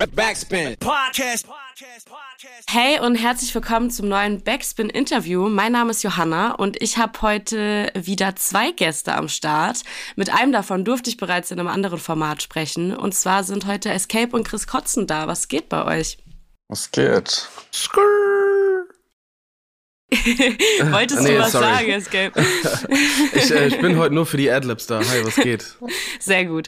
Backspin. Podcast. Hey und herzlich willkommen zum neuen Backspin-Interview. Mein Name ist Johanna und ich habe heute wieder 2 Gäste am Start. Mit einem davon durfte ich bereits in einem anderen Format sprechen. Und zwar sind heute Escape und Chris Kotzen da. Was geht bei euch? Was geht? Wolltest du was sagen, Escape? Ich bin heute nur für die Adlibs da. Hi, was geht? Sehr gut.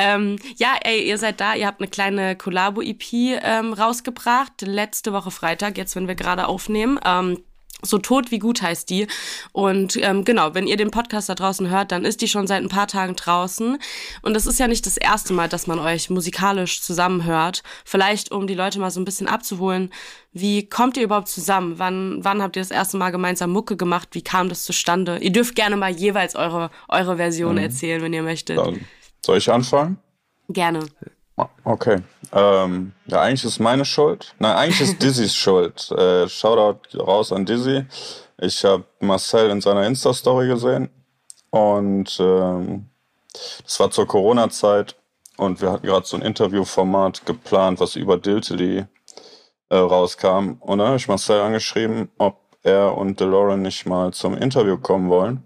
Ihr seid da. Ihr habt eine kleine Collabo-EP rausgebracht. Letzte Woche Freitag, jetzt wenn wir gerade aufnehmen. So tot wie gut heißt die. Und genau, wenn ihr den Podcast da draußen hört, dann ist die schon seit ein paar Tagen draußen. Und das ist ja nicht das erste Mal, dass man euch musikalisch zusammenhört. Vielleicht, um die Leute mal so ein bisschen abzuholen. Wie kommt ihr überhaupt zusammen? Wann habt ihr das erste Mal gemeinsam Mucke gemacht? Wie kam das zustande? Ihr dürft gerne mal jeweils eure Version erzählen, wenn ihr möchtet. Dann soll ich anfangen? Gerne. Okay. Ja, eigentlich ist meine Schuld. Nein, eigentlich ist Dizzy's Schuld. Shoutout raus an Dizzy. Ich habe Marcel in seiner Insta-Story gesehen und das war zur Corona-Zeit und wir hatten gerade so ein Interviewformat geplant, was über Diltily rauskam. Und dann habe ich Marcel angeschrieben, ob er und DeLorean nicht mal zum Interview kommen wollen.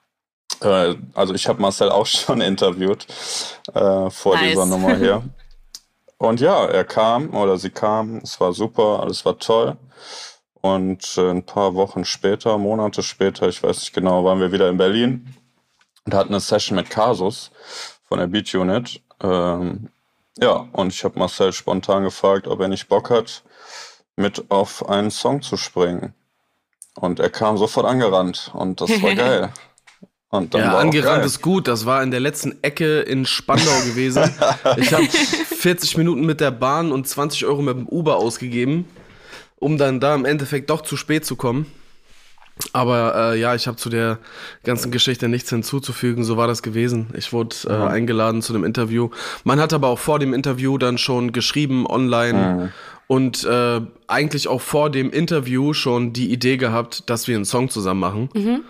Also ich habe Marcel auch schon interviewt vor dieser Nummer hier. Und ja, er kam oder sie kam, es war super, alles war toll. Und ein paar Wochen später, Monate später, ich weiß nicht genau, waren wir wieder in Berlin und hatten eine Session mit Kasus von der Beat Unit. Ja, und ich habe Marcel spontan gefragt, ob er nicht Bock hat, mit auf einen Song zu springen. Und er kam sofort angerannt und das war geil. Und dann war angerannt ist gut. Das war in der letzten Ecke in Spandau gewesen. Ich habe 40 Minuten mit der Bahn und 20 Euro mit dem Uber ausgegeben, um dann da im Endeffekt doch zu spät zu kommen. Aber ich habe zu der ganzen Geschichte nichts hinzuzufügen. So war das gewesen. Ich wurde eingeladen zu einem Interview. Man hat aber auch vor dem Interview dann schon geschrieben online und eigentlich auch vor dem Interview schon die Idee gehabt, dass wir einen Song zusammen machen.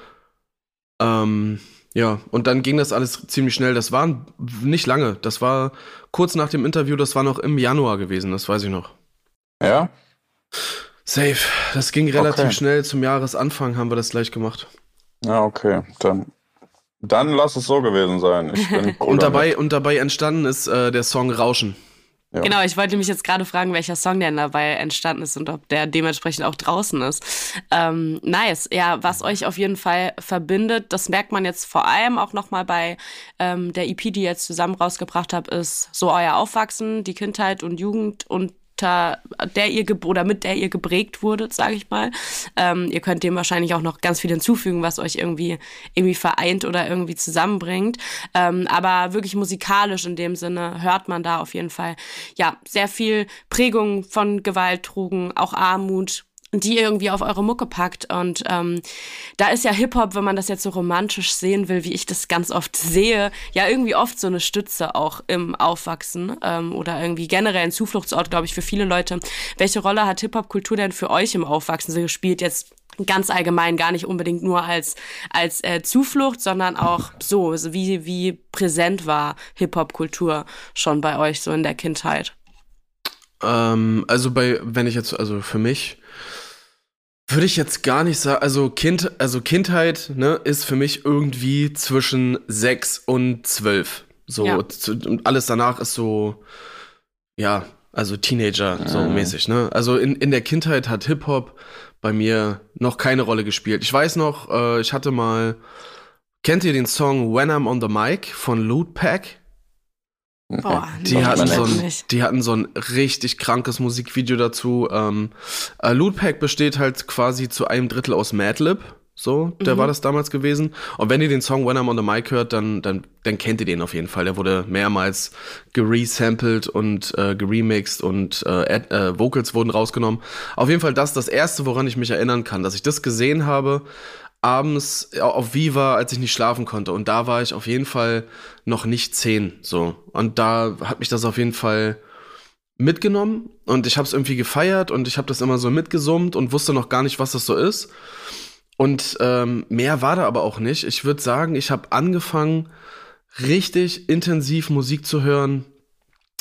Und dann ging das alles ziemlich schnell. Das war nicht lange. Das war kurz nach dem Interview, das war noch im Januar gewesen, das weiß ich noch. Ja? Safe. Das ging relativ schnell. Zum Jahresanfang haben wir das gleich gemacht. Ja, okay. Dann lass es so gewesen sein. Ich bin cool und dabei entstanden ist der Song Rauschen. Ja. Genau, ich wollte mich jetzt gerade fragen, welcher Song denn dabei entstanden ist und ob der dementsprechend auch draußen ist. Nice. Ja, was euch auf jeden Fall verbindet, das merkt man jetzt vor allem auch nochmal bei der EP, die ihr jetzt zusammen rausgebracht habt, ist so euer Aufwachsen, die Kindheit und Jugend und mit der ihr geprägt wurdet, sage ich mal. Ihr könnt dem wahrscheinlich auch noch ganz viel hinzufügen, was euch irgendwie vereint oder irgendwie zusammenbringt. Aber wirklich musikalisch in dem Sinne hört man da auf jeden Fall ja sehr viel Prägung von Gewalt, Drogen, auch Armut, die ihr irgendwie auf eure Mucke packt. Und da ist ja Hip-Hop, wenn man das jetzt so romantisch sehen will, wie ich das ganz oft sehe, ja irgendwie oft so eine Stütze auch im Aufwachsen oder irgendwie generell ein Zufluchtsort, glaube ich, für viele Leute. Welche Rolle hat Hip-Hop-Kultur denn für euch im Aufwachsen so gespielt? Jetzt ganz allgemein, gar nicht unbedingt nur als Zuflucht, sondern auch so wie präsent war Hip-Hop-Kultur schon bei euch so in der Kindheit? Für mich würde ich jetzt gar nicht sagen, also Kindheit, ne, ist für mich irgendwie zwischen 6 und 12. So, ja. Und alles danach ist so, ja, also Teenager, so mäßig, ne. Also in der Kindheit hat Hip-Hop bei mir noch keine Rolle gespielt. Ich weiß noch, ich hatte mal, kennt ihr den Song When I'm on the Mic von Loot Pack? Boah, die hatten so ein richtig krankes Musikvideo dazu. Loot Pack besteht halt quasi zu 1/3 aus Madlib. So, der war das damals gewesen. Und wenn ihr den Song When I'm on the Mic hört, dann kennt ihr den auf jeden Fall. Der wurde mehrmals geresampled und geremixed und Vocals wurden rausgenommen. Auf jeden Fall das erste, woran ich mich erinnern kann, dass ich das gesehen habe, abends auf Viva, als ich nicht schlafen konnte. Und da war ich auf jeden Fall noch nicht 10. So. Und da hat mich das auf jeden Fall mitgenommen. Und ich habe es irgendwie gefeiert und ich habe das immer so mitgesummt und wusste noch gar nicht, was das so ist. Und mehr war da aber auch nicht. Ich würde sagen, ich habe angefangen, richtig intensiv Musik zu hören,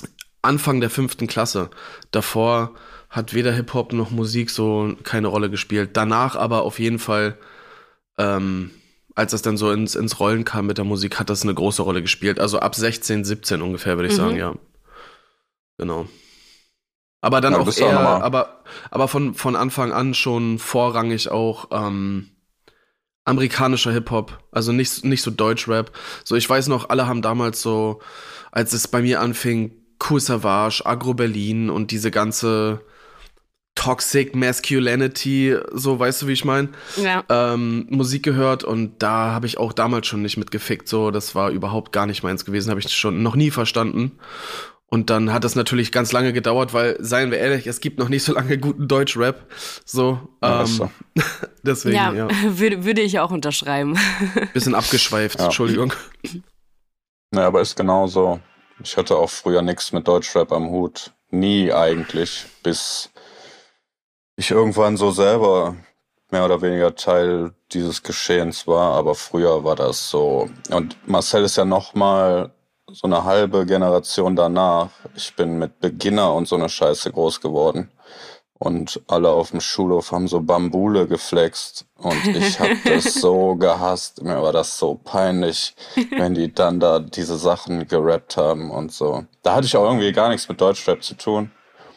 Anfang der 5. Klasse. Davor hat weder Hip-Hop noch Musik so keine Rolle gespielt. Danach aber auf jeden Fall, als das dann so ins Rollen kam mit der Musik, hat das eine große Rolle gespielt. Also ab 16, 17 ungefähr, würde ich sagen, ja. Genau. Aber dann auch eher, aber von Anfang an schon vorrangig auch amerikanischer Hip-Hop, also nicht so Deutschrap. So, ich weiß noch, alle haben damals so, als es bei mir anfing, Kool Savas, Agro Berlin und diese ganze Toxic Masculinity, so, weißt du, wie ich meine? Ja. Musik gehört und da habe ich auch damals schon nicht mitgefickt, so, das war überhaupt gar nicht meins gewesen, habe ich schon noch nie verstanden. Und dann hat das natürlich ganz lange gedauert, weil, seien wir ehrlich, es gibt noch nicht so lange guten Deutschrap. So, deswegen, ja. Würde ich auch unterschreiben. Bisschen abgeschweift, Entschuldigung. Naja, aber ist genauso. Ich hatte auch früher nichts mit Deutschrap am Hut. Nie eigentlich, bis ich irgendwann so selber mehr oder weniger Teil dieses Geschehens war. Aber früher war das so. Und Marcel ist ja nochmal so eine halbe Generation danach. Ich bin mit Beginner und so eine Scheiße groß geworden. Und alle auf dem Schulhof haben so Bambule geflext. Und ich hab das so gehasst. Mir war das so peinlich, wenn die dann da diese Sachen gerappt haben und so. Da hatte ich auch irgendwie gar nichts mit Deutschrap zu tun.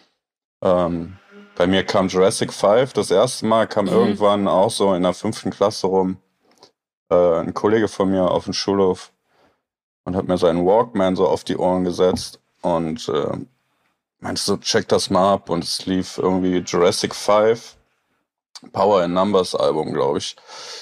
Bei mir kam Jurassic 5 das erste Mal, kam irgendwann auch so in der 5. Klasse rum. Ein Kollege von mir auf dem Schulhof und hat mir seinen Walkman so auf die Ohren gesetzt und meinte so, check das mal ab. Und es lief irgendwie Jurassic 5, Power in Numbers Album, glaube ich.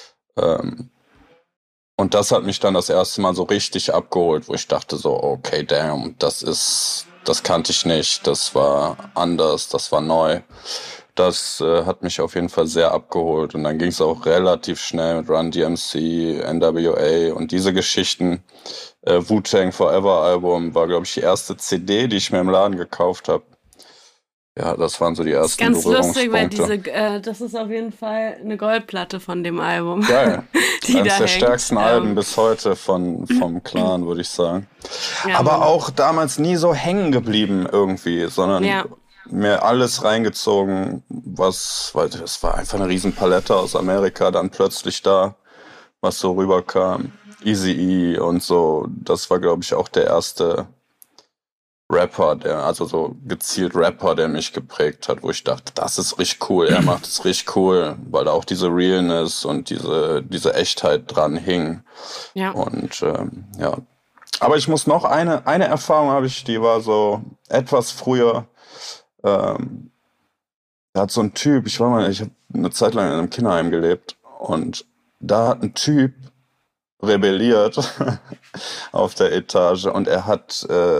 Und das hat mich dann das erste Mal so richtig abgeholt, wo ich dachte so, okay, damn, das kannte ich nicht, das war anders, das war neu. Das hat mich auf jeden Fall sehr abgeholt. Und dann ging es auch relativ schnell mit Run DMC, NWA und diese Geschichten. Wu-Tang Forever Album war, glaube ich, die erste CD, die ich mir im Laden gekauft habe. Ja, das waren so die ersten Berührungspunkte. Ganz lustig, weil das ist auf jeden Fall eine Goldplatte von dem Album. Geil. Eines der stärksten Alben bis heute vom Clan, würde ich sagen. Ja, aber auch damals nie so hängen geblieben irgendwie, sondern mir alles reingezogen, weil das war einfach eine Riesen-Palette aus Amerika, dann plötzlich da, was so rüberkam. Eazy-E und so, das war, glaube ich, auch der erste Rapper, also so gezielt Rapper, der mich geprägt hat, wo ich dachte, das ist richtig cool, er macht es richtig cool, weil da auch diese Realness und diese Echtheit dran hing. Ja. Und ja. Aber ich muss noch eine Erfahrung habe ich, die war so etwas früher. Da hat so ein Typ, ich habe eine Zeit lang in einem Kinderheim gelebt und da hat ein Typ rebelliert auf der Etage und er hat,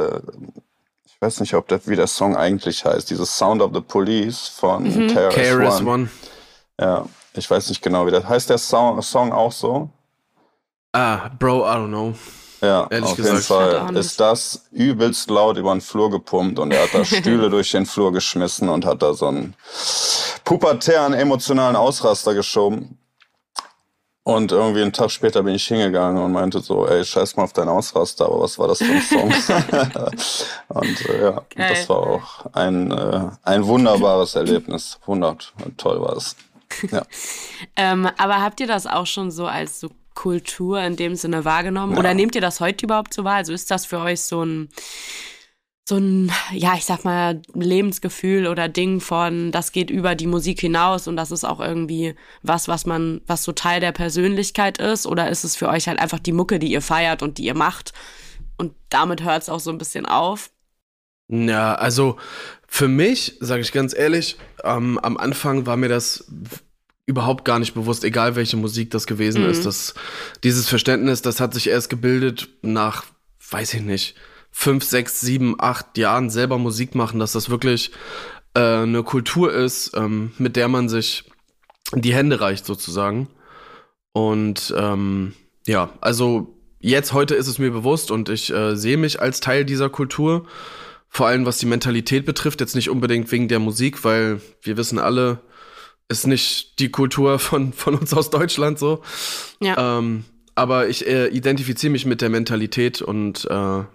ich weiß nicht, wie der Song eigentlich heißt, dieses Sound of the Police von KRS-One. Ja, ich weiß nicht genau, wie das heißt. Der Song auch so? Bro, I don't know. Ja, ehrlich auf jeden Fall ist das übelst laut über den Flur gepumpt und er hat da Stühle durch den Flur geschmissen und hat da so einen pubertären, emotionalen Ausraster geschoben. Und irgendwie einen Tag später bin ich hingegangen und meinte so, ey, scheiß mal auf deinen Ausraster, aber was war das für ein Song? Und das war auch ein wunderbares Erlebnis. Toll war es. Ja. Aber habt ihr das auch schon so als so Kultur in dem Sinne wahrgenommen? Oder nehmt ihr das heute überhaupt so wahr? Also ist das für euch so ein, ja, ich sag mal, Lebensgefühl oder Ding von, das geht über die Musik hinaus und das ist auch irgendwie was so Teil der Persönlichkeit ist? Oder ist es für euch halt einfach die Mucke, die ihr feiert und die ihr macht und damit hört es auch so ein bisschen auf? Ja, also für mich, sage ich ganz ehrlich, am Anfang war mir das überhaupt gar nicht bewusst, egal welche Musik das gewesen ist. Dieses Verständnis, das hat sich erst gebildet nach, weiß ich nicht, 5, 6, 7, 8 Jahren selber Musik machen, dass das wirklich eine Kultur ist, mit der man sich die Hände reicht sozusagen. Und ja, also heute ist es mir bewusst und ich sehe mich als Teil dieser Kultur, vor allem was die Mentalität betrifft, jetzt nicht unbedingt wegen der Musik, weil wir wissen alle, ist nicht die Kultur von uns aus Deutschland so. Ja. aber ich identifiziere mich mit der Mentalität und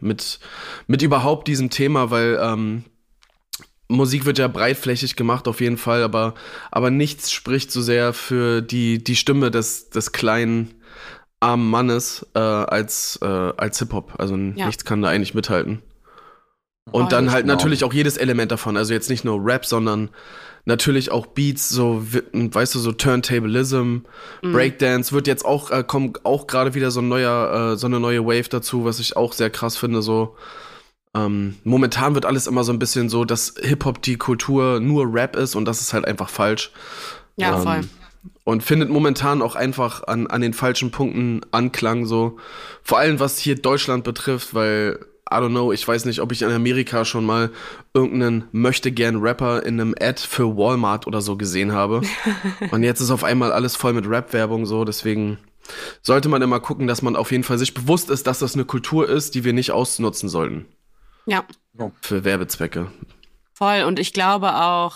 mit überhaupt diesem Thema, weil Musik wird ja breitflächig gemacht auf jeden Fall, aber nichts spricht so sehr für die Stimme des kleinen, armen Mannes als Hip-Hop. Also nichts kann da eigentlich mithalten. Und dann halt natürlich auch jedes Element davon. Also jetzt nicht nur Rap, sondern natürlich auch Beats, so, weißt du, so Turntablism, Breakdance wird jetzt auch, kommt auch gerade wieder so eine neue Wave dazu, was ich auch sehr krass finde, so. Momentan wird alles immer so ein bisschen so, dass Hip-Hop die Kultur nur Rap ist und das ist halt einfach falsch. Ja, voll. Und findet momentan auch einfach an den falschen Punkten Anklang, so. Vor allem, was hier Deutschland betrifft, weil, I don't know, ich weiß nicht, ob ich in Amerika schon mal irgendeinen Möchtegern-Rapper in einem Ad für Walmart oder so gesehen habe. Und jetzt ist auf einmal alles voll mit Rap-Werbung, so, deswegen sollte man immer gucken, dass man auf jeden Fall sich bewusst ist, dass das eine Kultur ist, die wir nicht ausnutzen sollten. Ja. Für Werbezwecke. Voll. Und ich glaube auch,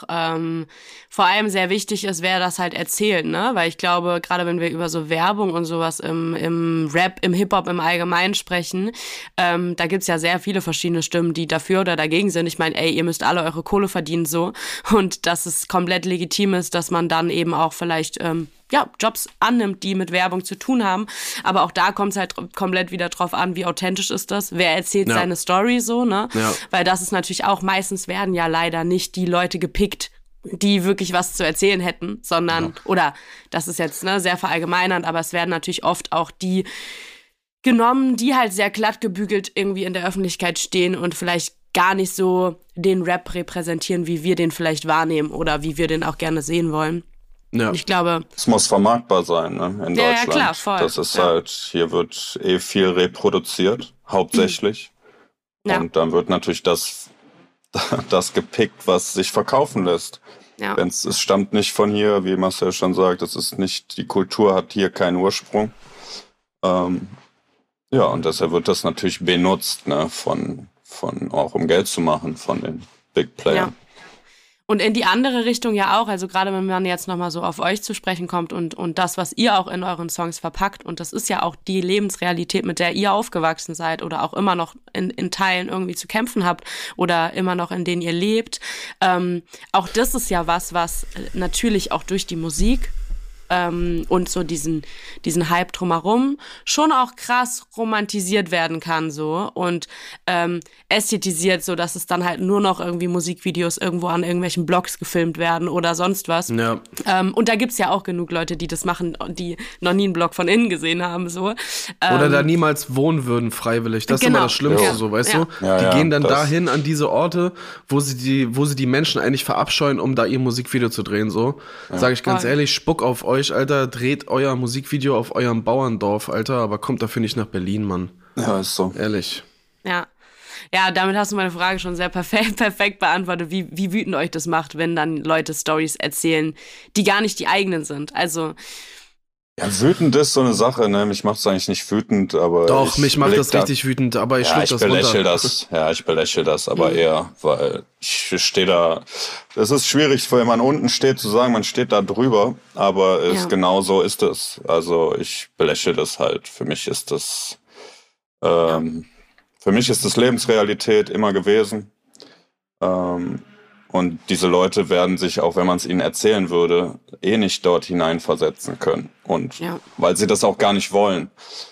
vor allem sehr wichtig ist, wer das halt erzählt, ne? Weil ich glaube, gerade wenn wir über so Werbung und sowas im Rap, im Hip-Hop im Allgemeinen sprechen, da gibt's ja sehr viele verschiedene Stimmen, die dafür oder dagegen sind. Ich meine, ihr müsst alle eure Kohle verdienen, so. Und dass es komplett legitim ist, dass man dann eben auch vielleicht Jobs annimmt, die mit Werbung zu tun haben. Aber auch da kommt es halt komplett wieder drauf an, wie authentisch ist das. Wer erzählt seine Story so, ne? Ja. Weil das ist natürlich auch, meistens werden ja leider nicht die Leute gepickt, die wirklich was zu erzählen hätten, sondern, oder das ist jetzt sehr verallgemeinernd, aber es werden natürlich oft auch die genommen, die halt sehr glatt gebügelt irgendwie in der Öffentlichkeit stehen und vielleicht gar nicht so den Rap repräsentieren, wie wir den vielleicht wahrnehmen oder wie wir den auch gerne sehen wollen. Ja. Ich glaube, es muss vermarktbar sein, ne, in Deutschland. Ja, klar, voll. Das ist halt, hier wird viel reproduziert, hauptsächlich. Ja. Und dann wird natürlich das gepickt, was sich verkaufen lässt. Ja. Es stammt nicht von hier, wie Marcel schon sagt, die Kultur hat hier keinen Ursprung. Und deshalb wird das natürlich benutzt, ne, auch um Geld zu machen von den Big Playern. Ja. Und in die andere Richtung ja auch, also gerade wenn man jetzt nochmal so auf euch zu sprechen kommt und das, was ihr auch in euren Songs verpackt, und das ist ja auch die Lebensrealität, mit der ihr aufgewachsen seid oder auch immer noch in Teilen irgendwie zu kämpfen habt oder immer noch in denen ihr lebt. Auch das ist ja was natürlich auch durch die Musik und so diesen Hype drumherum schon auch krass romantisiert werden kann so und ästhetisiert, so dass es dann halt nur noch irgendwie Musikvideos irgendwo an irgendwelchen Blogs gefilmt werden oder sonst was. Ja. Und da gibt's ja auch genug Leute, die das machen, die noch nie einen Blog von innen gesehen haben so. Oder da niemals wohnen würden freiwillig. Das ist immer das Schlimmste, so, weißt du? Ja, die gehen dann dahin an diese Orte, wo sie die Menschen eigentlich verabscheuen, um da ihr Musikvideo zu drehen, so. Ja. Sag ich ganz ehrlich, Spuck auf euch, Alter, dreht euer Musikvideo auf eurem Bauerndorf, Alter, aber kommt dafür nicht nach Berlin, Mann. Ja, ist so. Ehrlich. Ja. Ja, damit hast du meine Frage schon sehr perfekt beantwortet, wie wütend euch das macht, wenn dann Leute Storys erzählen, die gar nicht die eigenen sind. Also ja, wütend ist so eine Sache, ne? Mich macht's eigentlich nicht wütend, aber doch, mich macht das richtig wütend, aber ich schluck das runter. Ich belächle das, aber eher, weil ich stehe da. Das ist schwierig, wenn man unten steht, zu sagen, man steht da drüber, aber genau so ist es. Also ich belächle das halt. Für mich ist das Lebensrealität immer gewesen. Und diese Leute werden sich, auch wenn man es ihnen erzählen würde, nicht dort hineinversetzen können. Und weil sie das auch gar nicht wollen.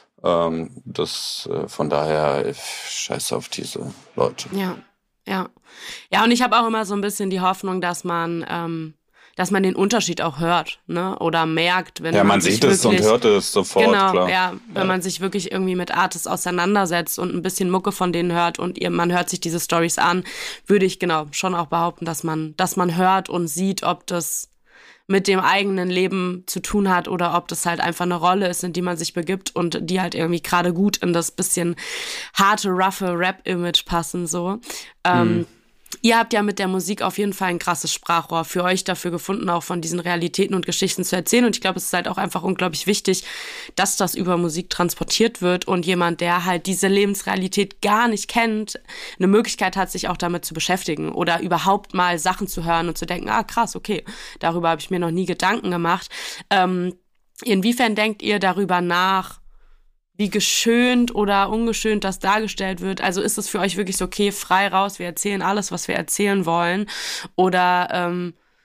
Von daher, scheiß auf diese Leute. Ja, und ich habe auch immer so ein bisschen die Hoffnung, dass man den Unterschied auch hört, ne? Oder merkt, wenn man sieht es und hört es sofort, klar. Ja, wenn man sich wirklich irgendwie mit Artists auseinandersetzt und ein bisschen Mucke von denen hört und man hört sich diese Storys an, würde ich schon auch behaupten, dass man hört und sieht, ob das mit dem eigenen Leben zu tun hat oder ob das halt einfach eine Rolle ist, in die man sich begibt und die halt irgendwie gerade gut in das bisschen harte, roughe Rap-Image passen, so. Ihr habt ja mit der Musik auf jeden Fall ein krasses Sprachrohr für euch dafür gefunden, auch von diesen Realitäten und Geschichten zu erzählen. Und ich glaube, es ist halt auch einfach unglaublich wichtig, dass das über Musik transportiert wird und jemand, der halt diese Lebensrealität gar nicht kennt, eine Möglichkeit hat, sich auch damit zu beschäftigen oder überhaupt mal Sachen zu hören und zu denken, krass, okay, darüber habe ich mir noch nie Gedanken gemacht. Inwiefern denkt ihr darüber nach, wie geschönt oder ungeschönt das dargestellt wird? Also ist es für euch wirklich so, okay, frei raus, wir erzählen alles, was wir erzählen wollen? Oder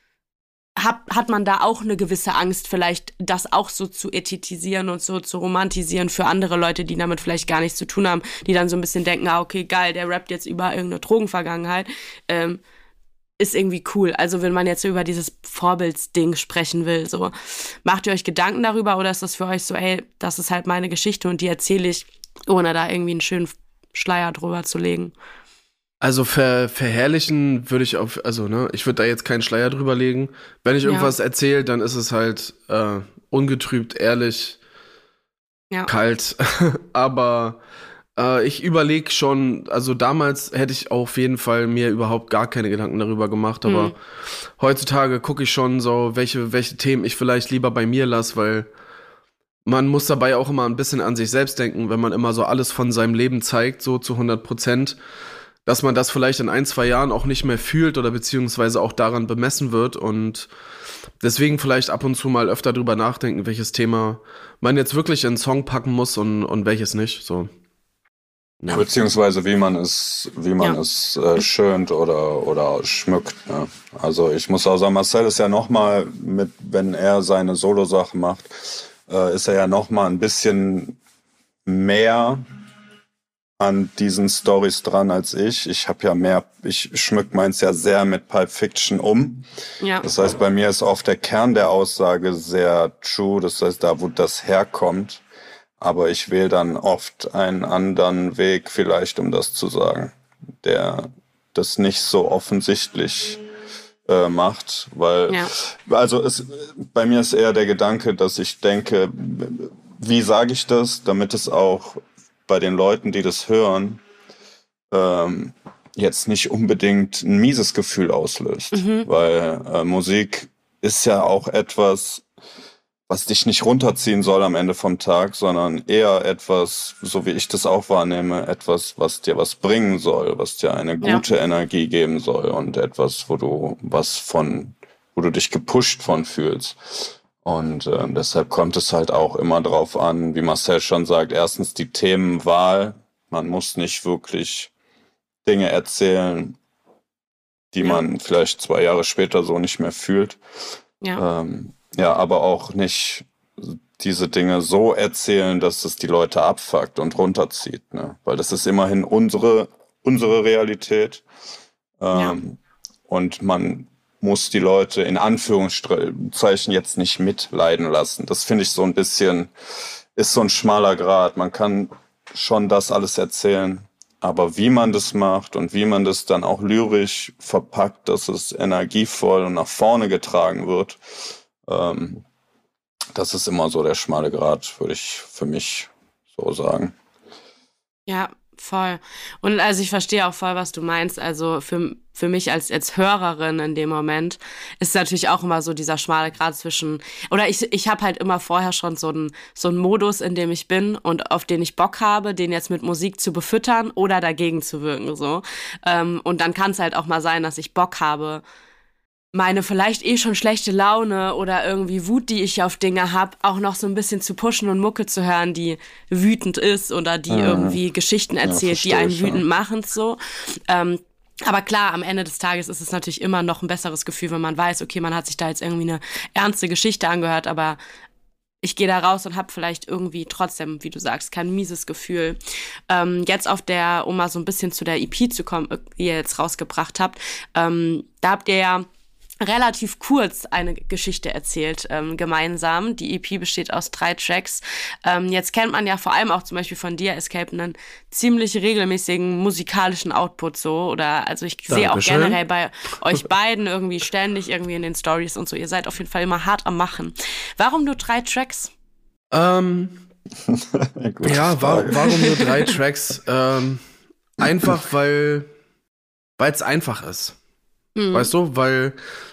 hat man da auch eine gewisse Angst, vielleicht das auch so zu ästhetisieren und so zu romantisieren für andere Leute, die damit vielleicht gar nichts zu tun haben, die dann so ein bisschen denken, okay, geil, der rappt jetzt über irgendeine Drogenvergangenheit, ist irgendwie cool. Also wenn man jetzt so über dieses Vorbildsding sprechen will, so, macht ihr euch Gedanken darüber oder ist das für euch so, ey, das ist halt meine Geschichte und die erzähle ich, ohne da irgendwie einen schönen Schleier drüber zu legen? Also verherrlichen würde ich ich würde da jetzt keinen Schleier drüber legen. Wenn ich irgendwas erzähle, dann ist es halt ungetrübt, ehrlich, kalt. Aber ich überlege schon, also damals hätte ich auf jeden Fall mir überhaupt gar keine Gedanken darüber gemacht, aber heutzutage gucke ich schon so, welche Themen ich vielleicht lieber bei mir lasse, weil man muss dabei auch immer ein bisschen an sich selbst denken, wenn man immer so alles von seinem Leben zeigt, so zu 100%, dass man das vielleicht in 1-2 Jahren auch nicht mehr fühlt oder beziehungsweise auch daran bemessen wird und deswegen vielleicht ab und zu mal öfter drüber nachdenken, welches Thema man jetzt wirklich in einen Song packen muss und welches nicht, so. Ja. Beziehungsweise wie man es schönt oder schmückt. Ne? Also ich muss auch sagen, Marcel ist ja nochmal, wenn er seine Solo-Sachen macht, ist er ja nochmal ein bisschen mehr an diesen Storys dran als ich. Ich schmück meins ja sehr mit Pulp Fiction um. Ja. Das heißt, bei mir ist oft der Kern der Aussage sehr true. Das heißt, da, wo das herkommt. Aber ich wähle dann oft einen anderen Weg vielleicht, um das zu sagen, der das nicht so offensichtlich macht. Weil, bei mir ist eher der Gedanke, dass ich denke, wie sage ich das, damit es auch bei den Leuten, die das hören, jetzt nicht unbedingt ein mieses Gefühl auslöst. Weil Musik ist ja auch etwas, was dich nicht runterziehen soll am Ende vom Tag, sondern eher etwas, so wie ich das auch wahrnehme, etwas, was dir was bringen soll, was dir eine gute Energie geben soll und etwas, wo du dich gepusht von fühlst. Und deshalb kommt es halt auch immer drauf an, wie Marcel schon sagt, erstens die Themenwahl. Man muss nicht wirklich Dinge erzählen, die man vielleicht 2 Jahre später so nicht mehr fühlt. Aber auch nicht diese Dinge so erzählen, dass es die Leute abfuckt und runterzieht. Ne? Weil das ist immerhin unsere Realität. Und man muss die Leute in Anführungszeichen jetzt nicht mitleiden lassen. Das finde ich so ein bisschen, ist so ein schmaler Grat. Man kann schon das alles erzählen, aber wie man das macht und wie man das dann auch lyrisch verpackt, dass es energievoll und nach vorne getragen wird, das ist immer so der schmale Grat, würde ich für mich so sagen. Ja, voll. Und also ich verstehe auch voll, was du meinst. Also für mich als Hörerin in dem Moment ist natürlich auch immer so dieser schmale Grat zwischen, oder ich habe halt immer vorher schon so einen Modus, in dem ich bin und auf den ich Bock habe, den jetzt mit Musik zu befüttern oder dagegen zu wirken, so. Und dann kann es halt auch mal sein, dass ich Bock habe, meine vielleicht schon schlechte Laune oder irgendwie Wut, die ich auf Dinge habe, auch noch so ein bisschen zu pushen und Mucke zu hören, die wütend ist oder die irgendwie Geschichten erzählt, die einen wütend machen, so. Aber klar, am Ende des Tages ist es natürlich immer noch ein besseres Gefühl, wenn man weiß, okay, man hat sich da jetzt irgendwie eine ernste Geschichte angehört, aber ich gehe da raus und habe vielleicht irgendwie trotzdem, wie du sagst, kein mieses Gefühl. Jetzt um mal so ein bisschen zu der EP zu kommen, die ihr jetzt rausgebracht habt, da habt ihr ja relativ kurz eine Geschichte erzählt, gemeinsam. Die EP besteht aus 3 Tracks. Jetzt kennt man ja vor allem auch zum Beispiel von dir, Escape, einen ziemlich regelmäßigen musikalischen Output so. Also ich sehe auch generell bei euch beiden irgendwie ständig irgendwie in den Stories und so. Ihr seid auf jeden Fall immer hart am Machen. Warum nur 3 Tracks? Warum nur 3 Tracks? Einfach, weil es einfach ist. Weißt du, weil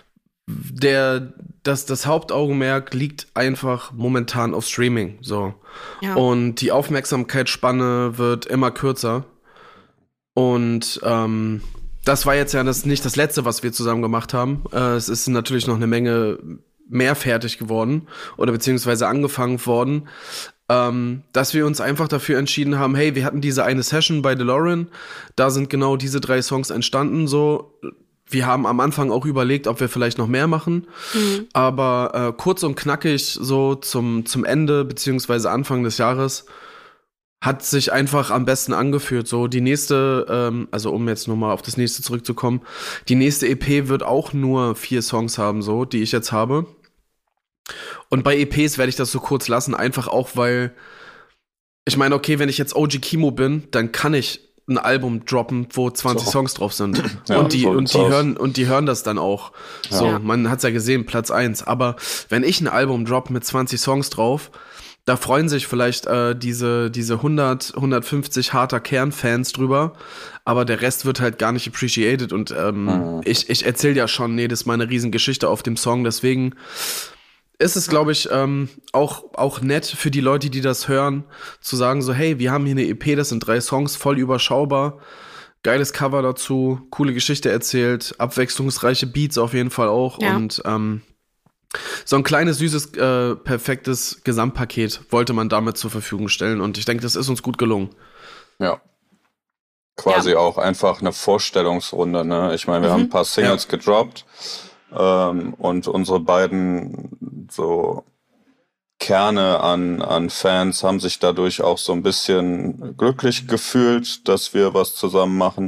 das Hauptaugenmerk liegt einfach momentan auf Streaming, so. Ja. Und die Aufmerksamkeitsspanne wird immer kürzer. Und das war jetzt ja nicht das Letzte, was wir zusammen gemacht haben. Es ist natürlich noch eine Menge mehr fertig geworden oder beziehungsweise angefangen worden. dass wir uns einfach dafür entschieden haben, hey, wir hatten diese eine Session bei DeLorean, da sind genau diese 3 Songs entstanden, so. Wir haben am Anfang auch überlegt, ob wir vielleicht noch mehr machen, aber kurz und knackig so zum Ende beziehungsweise Anfang des Jahres hat sich einfach am besten angefühlt. So die nächste, also um jetzt nochmal auf das nächste zurückzukommen, die nächste EP wird auch nur 4 Songs haben, so, die ich jetzt habe. Und bei EPs werde ich das so kurz lassen, einfach auch, weil ich meine, okay, wenn ich jetzt OG Kimo bin, dann kann ich ein Album droppen, wo 20 Songs drauf sind. Ja, und die hören das dann auch. Ja. So, man hat's ja gesehen, Platz 1. Aber wenn ich ein Album droppe mit 20 Songs drauf, da freuen sich vielleicht diese 150 harter Kernfans drüber, aber der Rest wird halt gar nicht appreciated. Und ich erzähle ja schon, nee, das ist meine Riesengeschichte auf dem Song, deswegen ist es, glaube ich, auch nett für die Leute, die das hören, zu sagen so, hey, wir haben hier eine EP, das sind 3 Songs, voll überschaubar, geiles Cover dazu, coole Geschichte erzählt, abwechslungsreiche Beats auf jeden Fall auch und so ein kleines, süßes, perfektes Gesamtpaket wollte man damit zur Verfügung stellen und ich denke, das ist uns gut gelungen. Ja. Quasi auch einfach eine Vorstellungsrunde, ne? Ich meine, wir haben ein paar Singles gedroppt. Und unsere beiden so Kerne an Fans haben sich dadurch auch so ein bisschen glücklich gefühlt, dass wir was zusammen machen.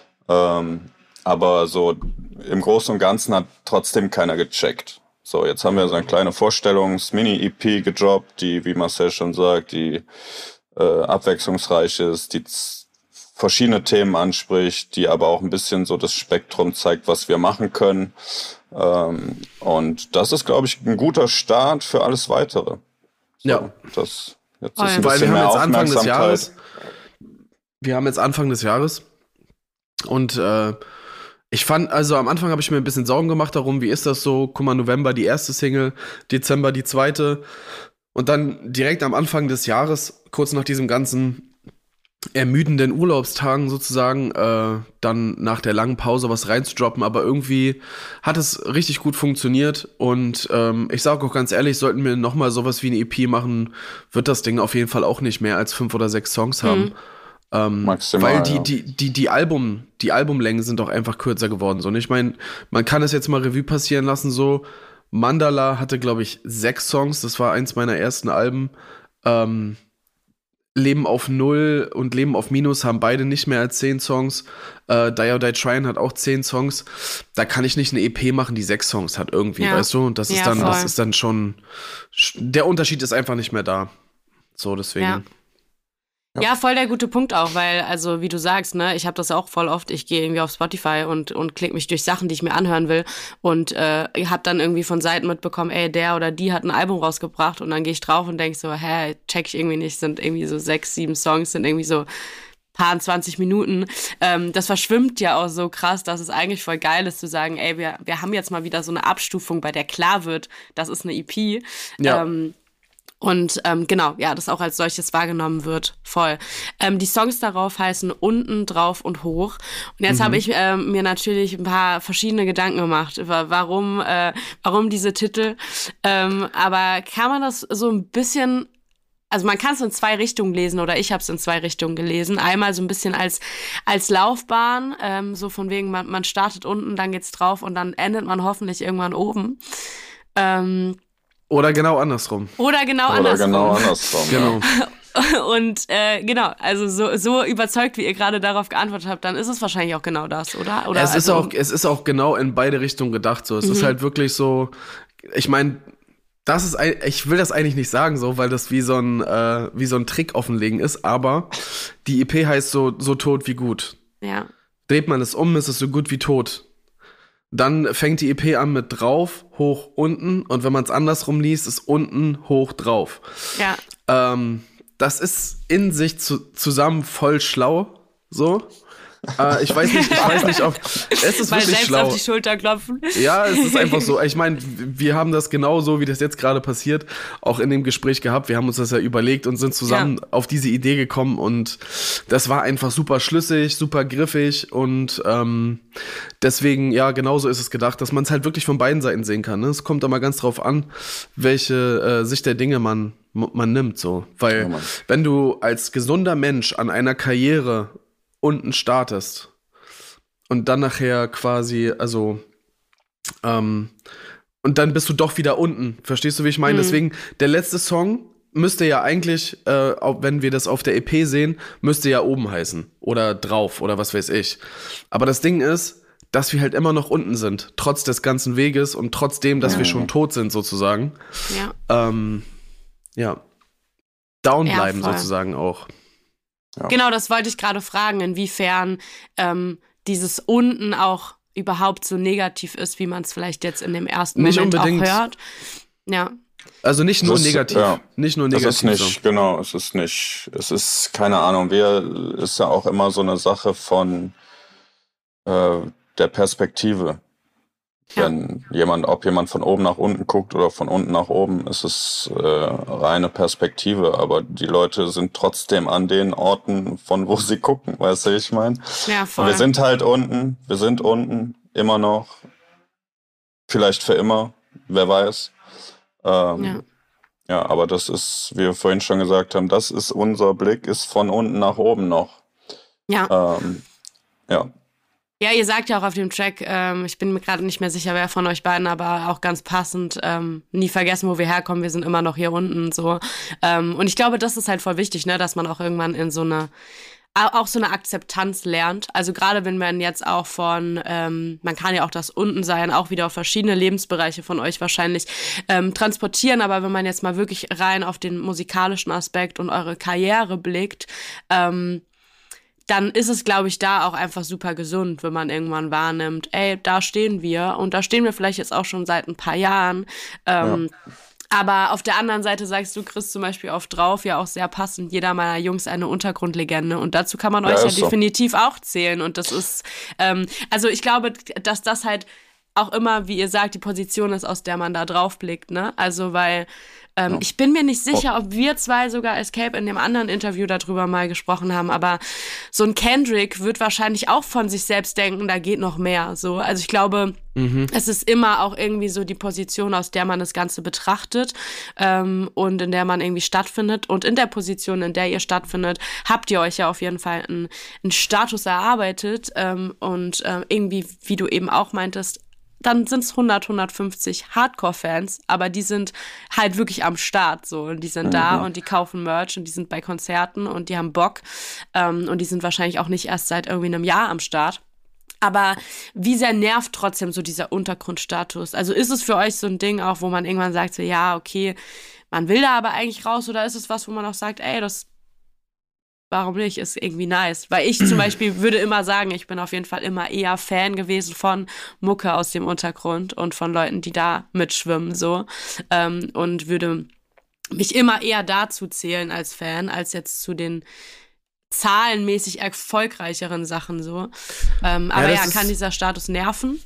Aber so im Großen und Ganzen hat trotzdem keiner gecheckt. So, jetzt haben wir so eine kleine Vorstellungs-Mini-EP gedroppt, die, wie Marcel schon sagt, die abwechslungsreich ist, die verschiedene Themen anspricht, die aber auch ein bisschen so das Spektrum zeigt, was wir machen können. Und das ist, glaube ich, ein guter Start für alles Weitere. So, ja. Das jetzt ist ein Weil bisschen mehr Aufmerksamkeit. Wir haben jetzt Anfang des Jahres und ich fand, also am Anfang habe ich mir ein bisschen Sorgen gemacht darum, wie ist das so? Guck mal, November die erste Single, Dezember die zweite und dann direkt am Anfang des Jahres, kurz nach diesem ganzen ermüdenden Urlaubstagen sozusagen, dann nach der langen Pause was reinzudroppen, aber irgendwie hat es richtig gut funktioniert und ich sage auch ganz ehrlich, sollten wir nochmal sowas wie eine EP machen, wird das Ding auf jeden Fall auch nicht mehr als 5 oder 6 Songs haben. Maximal, weil die Albumlängen sind auch einfach kürzer geworden. So. Und ich meine, man kann es jetzt mal Revue passieren lassen, so Mandala hatte, glaube ich, 6 Songs, das war eins meiner ersten Alben. Leben auf 0 und Leben auf Minus haben beide nicht mehr als 10 Songs. Die or Die Tryin' hat auch 10 Songs. Da kann ich nicht eine EP machen, die 6 Songs hat irgendwie, weißt du? Und das ist dann schon, der Unterschied ist einfach nicht mehr da. So, deswegen. Ja, voll der gute Punkt auch, weil, also wie du sagst, ne, ich habe das auch voll oft, ich gehe irgendwie auf Spotify und klicke mich durch Sachen, die ich mir anhören will und habe dann irgendwie von Seiten mitbekommen, ey, der oder die hat ein Album rausgebracht und dann gehe ich drauf und denke so, check ich irgendwie nicht, sind irgendwie so 6, 7 Songs, sind irgendwie so paar 20 Minuten. Das verschwimmt ja auch so krass, dass es eigentlich voll geil ist zu sagen, ey, wir haben jetzt mal wieder so eine Abstufung, bei der klar wird, das ist eine EP. Ja. Und genau, ja, das auch als solches wahrgenommen wird, voll. Die Songs darauf heißen Unten, Drauf und Hoch. Und jetzt habe ich mir natürlich ein paar verschiedene Gedanken gemacht, über warum diese Titel. Aber kann man das so ein bisschen, also man kann es in 2 Richtungen lesen oder ich habe es in 2 Richtungen gelesen. Einmal so ein bisschen als Laufbahn, so von wegen, man startet unten, dann geht's drauf und dann endet man hoffentlich irgendwann oben. Oder genau andersrum. Oder genau andersrum. Genau. Und genau, also so überzeugt, wie ihr gerade darauf geantwortet habt, dann ist es wahrscheinlich auch genau das, oder? Es ist auch genau in beide Richtungen gedacht. So, es ist halt wirklich so. Ich meine, ich will das eigentlich nicht sagen, so, weil das wie so ein Trick offenlegen ist. Aber die EP heißt so tot wie gut. Ja. Dreht man es um, ist es so gut wie tot. Dann fängt die EP an mit drauf, hoch, unten. Und wenn man es andersrum liest, ist unten, hoch, drauf. Ja. Das ist in sich zusammen voll schlau. So. Ich weiß nicht, ob es ist mal wirklich selbst schlau. Auf die Schulter klopfen. Ja, es ist einfach so. Ich meine, wir haben das genau so, wie das jetzt gerade passiert, auch in dem Gespräch gehabt. Wir haben uns das ja überlegt und sind zusammen auf diese Idee gekommen und das war einfach super schlüssig, super griffig und deswegen, ja, genauso ist es gedacht, dass man es halt wirklich von beiden Seiten sehen kann. Ne? Es kommt da mal ganz drauf an, welche Sicht der Dinge man man nimmt so. Weil Ja, wenn du als gesunder Mensch an einer Karriere unten startest und dann nachher quasi, und dann bist du doch wieder unten. Verstehst du, wie ich meine? Deswegen, der letzte Song müsste ja eigentlich, auch wenn wir das auf der EP sehen, müsste ja oben heißen. Oder drauf oder was weiß ich. Aber das Ding ist, dass wir halt immer noch unten sind. Trotz des ganzen Weges und trotzdem, dass wir schon tot sind sozusagen. Ja. Down Ja, bleiben voll. sozusagen auch. Ja. Genau, das wollte ich gerade fragen, inwiefern dieses unten auch überhaupt so negativ ist, wie man es vielleicht jetzt in dem ersten Nicht Moment unbedingt. auch hört. Ja, Also nicht nur Das ist- negativ. ja. Nicht nur Es negativ. ist nicht, genau, es ist, keine Ahnung, ist ja auch immer so eine Sache von der Perspektive. Ja. Ob jemand von oben nach unten guckt oder von unten nach oben, ist es reine Perspektive, aber die Leute sind trotzdem an den Orten, von wo sie gucken, weißt du, wie ich meine? ja, Und voll. wir sind halt unten, immer noch, vielleicht für immer, wer weiß. Ja. Ja, aber das ist, wie wir vorhin schon gesagt haben, das ist unser Blick, ist von unten nach oben noch. Ja. Ja, Ja, ihr sagt ja auch auf dem Track, ich bin mir gerade nicht mehr sicher, wer von euch beiden, aber auch ganz passend, nie vergessen, wo wir herkommen, wir sind immer noch hier unten, so. Und ich glaube, das ist halt voll wichtig, ne, dass man auch irgendwann in so eine Akzeptanz lernt. Also gerade wenn man jetzt auch von, man kann ja auch das Untensein auch wieder auf verschiedene Lebensbereiche von euch wahrscheinlich transportieren, aber wenn man jetzt mal wirklich rein auf den musikalischen Aspekt und eure Karriere blickt, dann ist es, glaube ich, da auch einfach super gesund, wenn man irgendwann wahrnimmt, ey, da stehen wir und da stehen wir vielleicht jetzt auch schon seit ein paar Jahren. Aber auf der anderen Seite sagst du, Chris, zum Beispiel auf Drauf, ja auch sehr passend, jeder meiner Jungs eine Untergrundlegende und dazu kann man Ja, euch ja ist so. definitiv auch zählen und das ist, also ich glaube, dass das halt auch immer, wie ihr sagt, die Position ist, aus der man da drauf blickt, ne? Also, weil ich bin mir nicht sicher, ob wir zwei sogar Escape in dem anderen Interview darüber mal gesprochen haben, aber so ein Kendrick wird wahrscheinlich auch von sich selbst denken, da geht noch mehr, so. Also ich glaube, es ist immer auch irgendwie so die Position, aus der man das Ganze betrachtet und in der man irgendwie stattfindet und in der Position, in der ihr stattfindet, habt ihr euch ja auf jeden Fall einen Status erarbeitet und irgendwie, wie du eben auch meintest, dann sind es 150 Hardcore-Fans, aber die sind halt wirklich am Start so und die sind da und die kaufen Merch und die sind bei Konzerten und die haben Bock und die sind wahrscheinlich auch nicht erst seit irgendwie einem Jahr am Start. Aber wie sehr nervt trotzdem so dieser Untergrundstatus? Also ist es für euch so ein Ding auch, wo man irgendwann sagt so, ja, okay, man will da aber eigentlich raus oder ist es was, wo man auch sagt, ey, warum nicht? Ist irgendwie nice. Weil ich zum Beispiel würde immer sagen, ich bin auf jeden Fall immer eher Fan gewesen von Mucke aus dem Untergrund und von Leuten, die da mitschwimmen, so. Und würde mich immer eher dazu zählen als Fan, als jetzt zu den zahlenmäßig erfolgreicheren Sachen, so. Aber ja, kann dieser Status nerven?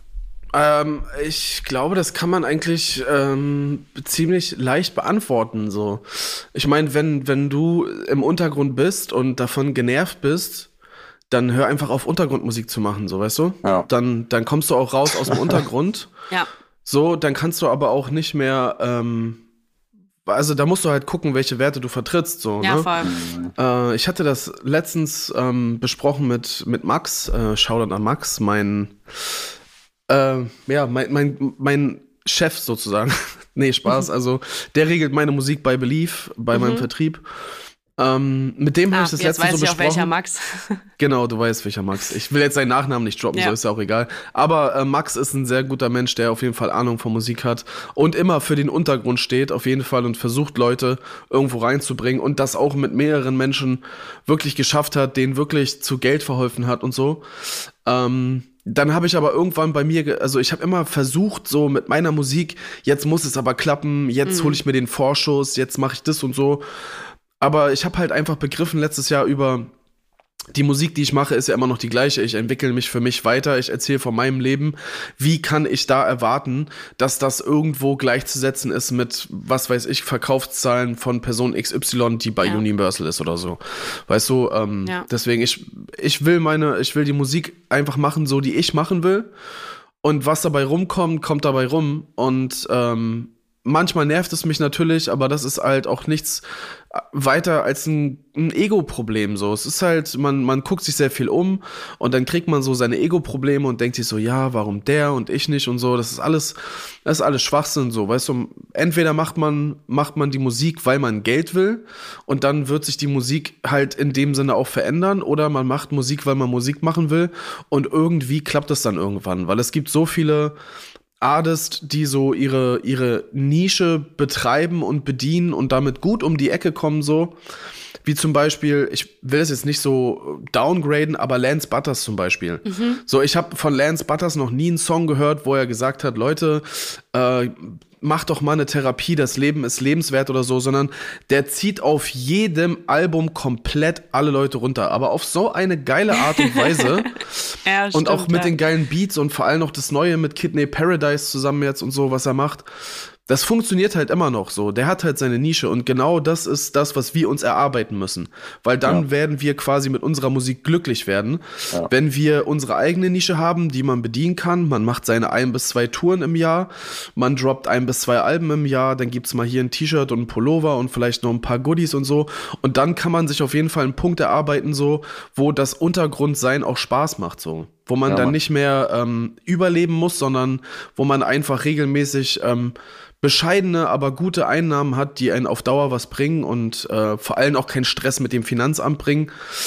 Ich glaube, das kann man eigentlich ziemlich leicht beantworten. So, ich meine, wenn du im Untergrund bist und davon genervt bist, dann hör einfach auf, Untergrundmusik zu machen, so, weißt du? Ja. Dann kommst du auch raus aus dem Untergrund. Ja. So, dann kannst du aber auch nicht mehr. Also da musst du halt gucken, welche Werte du vertrittst. So, Ja, ne? voll. Ich hatte das letztens besprochen mit Max. Shoutout an Max, mein Chef sozusagen. Nee, Spaß. Also, der regelt meine Musik bei Believe, bei meinem Vertrieb. Mit dem habe ich das jetzt letztens weiß so ich auch, welcher besprochen. Max. Genau, du weißt, welcher Max. Ich will jetzt seinen Nachnamen nicht droppen, Ja. so ist ja auch egal. Aber Max ist ein sehr guter Mensch, der auf jeden Fall Ahnung von Musik hat und immer für den Untergrund steht, auf jeden Fall, und versucht, Leute irgendwo reinzubringen und das auch mit mehreren Menschen wirklich geschafft hat, denen wirklich zu Geld verholfen hat und so. Dann habe ich aber irgendwann bei mir, also ich habe immer versucht, so mit meiner Musik, jetzt muss es aber klappen, jetzt hole ich mir den Vorschuss, jetzt mache ich das und so. Aber ich habe halt einfach begriffen letztes Jahr über die Musik, die ich mache, ist ja immer noch die gleiche. Ich entwickle mich für mich weiter, ich erzähle von meinem Leben. Wie kann ich da erwarten, dass das irgendwo gleichzusetzen ist mit, was weiß ich, Verkaufszahlen von Person XY, die bei Universal ist oder so. Weißt du, deswegen, ich will die Musik einfach machen, so die ich machen will. Und was dabei rumkommt, kommt dabei rum. Und manchmal nervt es mich natürlich, aber das ist halt auch nichts weiter als ein Ego-Problem. So. Es ist halt, man guckt sich sehr viel um und dann kriegt man so seine Ego-Probleme und denkt sich so, ja, warum der und ich nicht und so. Das ist alles Schwachsinn so. Weißt du, entweder macht man die Musik, weil man Geld will und dann wird sich die Musik halt in dem Sinne auch verändern, oder man macht Musik, weil man Musik machen will und irgendwie klappt das dann irgendwann, weil es gibt so viele Artists, die so ihre Nische betreiben und bedienen und damit gut um die Ecke kommen, so. Wie zum Beispiel, ich will es jetzt nicht so downgraden, aber Lance Butters zum Beispiel. So, ich habe von Lance Butters noch nie einen Song gehört, wo er gesagt hat, Leute, mach doch mal eine Therapie, das Leben ist lebenswert oder so, sondern der zieht auf jedem Album komplett alle Leute runter, aber auf so eine geile Art und Weise. Ja, und stimmt, auch mit ja. den geilen Beats und vor allem noch das Neue mit Kidney Paradise zusammen jetzt und so, was er macht. Das funktioniert halt immer noch so. Der hat halt seine Nische und genau das ist das, was wir uns erarbeiten müssen. Weil dann werden wir quasi mit unserer Musik glücklich werden. Ja. Wenn wir unsere eigene Nische haben, die man bedienen kann, man macht seine 1 bis 2 Touren im Jahr, man droppt 1 bis 2 Alben im Jahr, dann gibt's mal hier ein T-Shirt und ein Pullover und vielleicht noch ein paar Goodies und so. Und dann kann man sich auf jeden Fall einen Punkt erarbeiten, so, wo das Untergrundsein auch Spaß macht, so. Wo man dann nicht mehr überleben muss, sondern wo man einfach regelmäßig bescheidene, aber gute Einnahmen hat, die einen auf Dauer was bringen und vor allem auch keinen Stress mit dem Finanzamt bringen.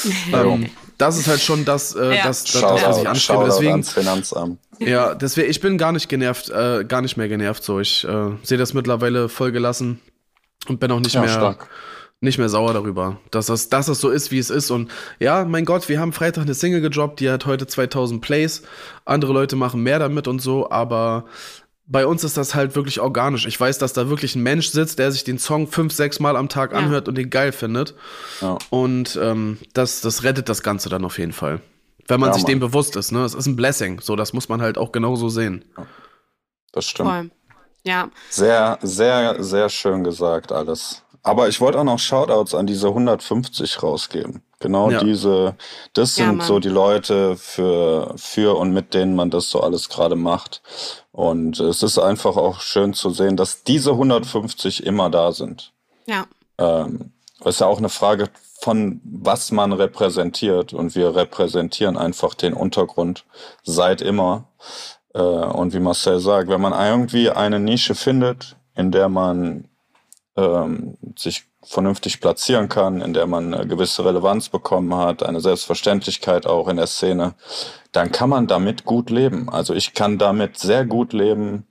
Das ist halt schon das, was ich anstrebe. Deswegen ans Finanzamt. Ja, deswegen, ich bin gar nicht mehr genervt. So, ich sehe das mittlerweile voll gelassen und bin auch nicht mehr sauer darüber, dass das so ist, wie es ist. Und ja, mein Gott, wir haben Freitag eine Single gedroppt, die hat heute 2000 Plays. Andere Leute machen mehr damit und so, aber bei uns ist das halt wirklich organisch. Ich weiß, dass da wirklich ein Mensch sitzt, der sich den Song 5-6 Mal am Tag anhört und den geil findet. Ja. Und das rettet das Ganze dann auf jeden Fall. Wenn man sich dem bewusst ist, ne? Es ist ein Blessing. So, das muss man halt auch genauso sehen. Das stimmt. Voll. Ja. Sehr, sehr, sehr schön gesagt alles. Aber ich wollte auch noch Shoutouts an diese 150 rausgeben. Genau das sind so die Leute für und mit denen man das so alles gerade macht. Und es ist einfach auch schön zu sehen, dass diese 150 immer da sind. Ja. Das ist ja auch eine Frage von, was man repräsentiert. Und wir repräsentieren einfach den Untergrund seit immer. Und wie Marcel sagt, wenn man irgendwie eine Nische findet, in der man sich vernünftig platzieren kann, in der man eine gewisse Relevanz bekommen hat, eine Selbstverständlichkeit auch in der Szene, dann kann man damit gut leben. Also ich kann damit sehr gut leben,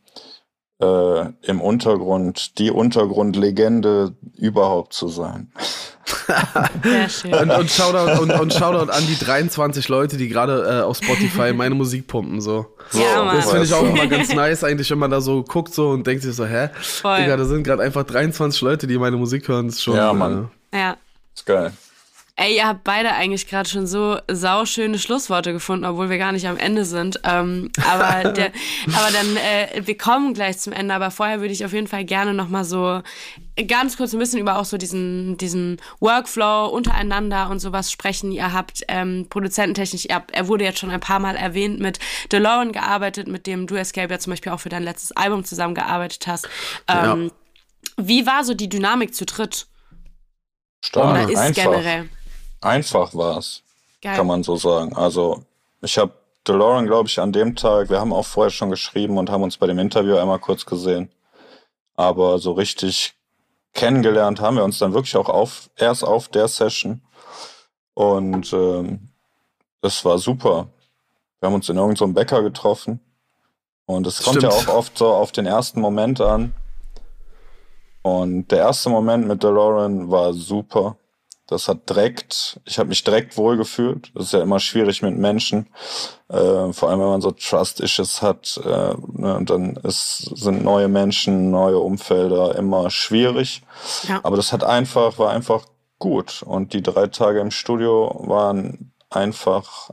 im Untergrund, die Untergrundlegende überhaupt zu sein. Sehr schön. Und Shoutout an die 23 Leute, die gerade auf Spotify meine Musik pumpen. So. Ja, Mann. Das finde ich auch immer ganz nice, eigentlich, wenn man da so guckt so und denkt sich so, Voll. Digga, da sind gerade einfach 23 Leute, die meine Musik hören. Das ist schon, Mann. Ja. Ist geil. Ey, ihr habt beide eigentlich gerade schon so sauschöne Schlussworte gefunden, obwohl wir gar nicht am Ende sind. Aber dann, wir kommen gleich zum Ende, aber vorher würde ich auf jeden Fall gerne nochmal so ganz kurz ein bisschen über auch so diesen Workflow untereinander und sowas sprechen. Ihr habt produzententechnisch, er wurde jetzt schon ein paar Mal erwähnt, mit DeLorean gearbeitet, mit dem du, Escape, ja zum Beispiel auch für dein letztes Album zusammengearbeitet hast. Wie war so die Dynamik zu dritt? Stark, oder ist einfach. Generell? Einfach war es, kann man so sagen. Also ich habe DeLorean, glaube ich, an dem Tag, wir haben auch vorher schon geschrieben und haben uns bei dem Interview einmal kurz gesehen. Aber so richtig kennengelernt haben wir uns dann wirklich auch erst auf der Session. Und es war super. Wir haben uns in irgendeinem Bäcker getroffen. Und es kommt ja auch oft so auf den ersten Moment an. Und der erste Moment mit DeLorean war super. Ich habe mich direkt wohlgefühlt. Das ist ja immer schwierig mit Menschen. Vor allem, wenn man so Trust-Issues hat. Und dann sind neue Menschen, neue Umfelder immer schwierig. Ja. Aber das war einfach gut. Und die 3 Tage im Studio waren einfach.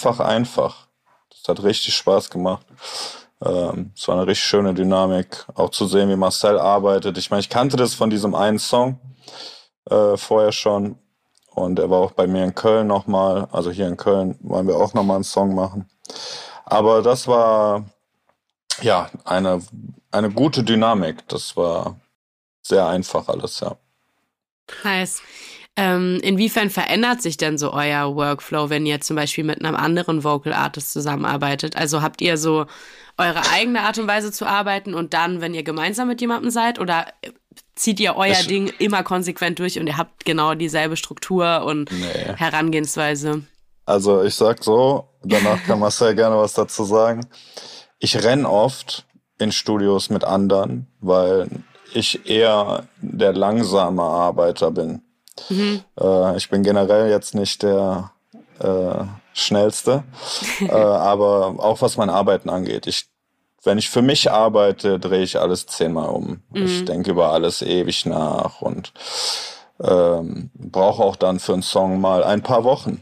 Das hat richtig Spaß gemacht. Es war eine richtig schöne Dynamik. Auch zu sehen, wie Marcel arbeitet. Ich meine, ich kannte das von diesem einen Song vorher schon. Und er war auch bei mir in Köln nochmal. Also hier in Köln wollen wir auch nochmal einen Song machen. Aber das war ja, eine gute Dynamik. Das war sehr einfach alles, ja. Nice. Inwiefern verändert sich denn so euer Workflow, wenn ihr zum Beispiel mit einem anderen Vocal Artist zusammenarbeitet? Also habt ihr so eure eigene Art und Weise zu arbeiten und dann, wenn ihr gemeinsam mit jemandem seid, oder zieht ihr euer Ding immer konsequent durch und ihr habt genau dieselbe Struktur und Herangehensweise? Also ich sag so, danach kann Marcel gerne was dazu sagen. Ich renn oft in Studios mit anderen, weil ich eher der langsame Arbeiter bin. Ich bin generell jetzt nicht der schnellste, aber auch was mein Arbeiten angeht. Wenn ich für mich arbeite, drehe ich alles 10-mal um. Ich denke über alles ewig nach und brauche auch dann für einen Song mal ein paar Wochen,